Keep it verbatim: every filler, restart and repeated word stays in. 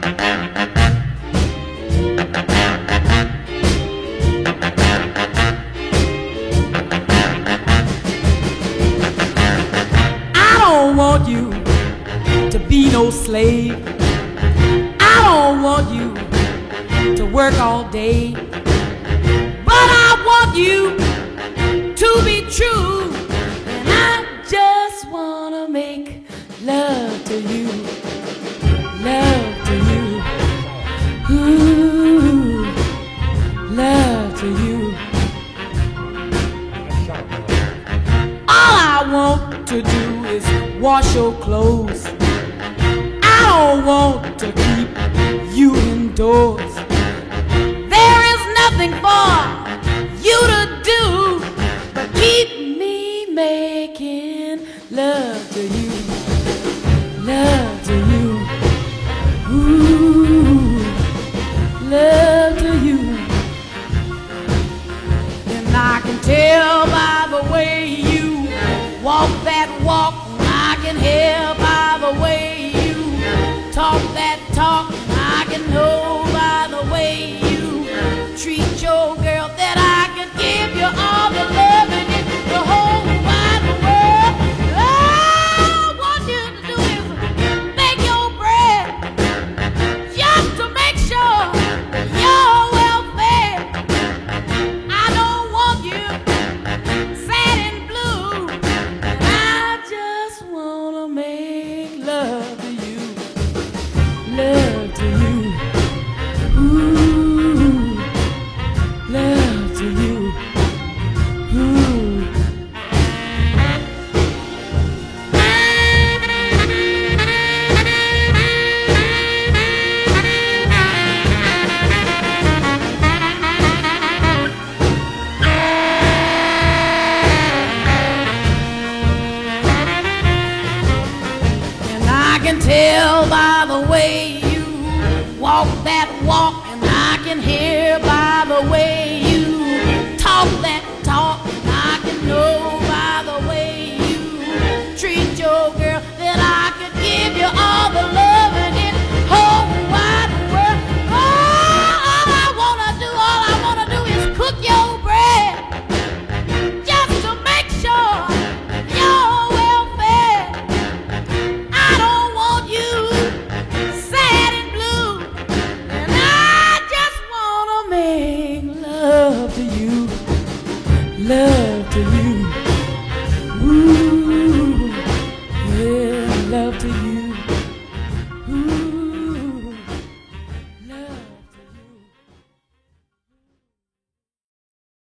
I don't want you to be no slave. I don't want you to work all day. But I want you to be true. And I just wanna make love to you. Love to you. Ooh, love to you. All I want to do is wash your clothes. I don't want to keep you indoors. There is nothing for you to do but keep me making love to you. Love to you. Ooh, love to you. And I can tell by the way you walk that walk. I can hear by the way you talk that talk. I can know by the way you treat your girl that I can give you all the love in the whole wide world. All I want you to do is make your bread just to make sure you're well fed. I don't want you sad and blue. I just wanna make love to you. Love to you. Ooh, love to you. Ooh. And I can tell by the way you walk that walk.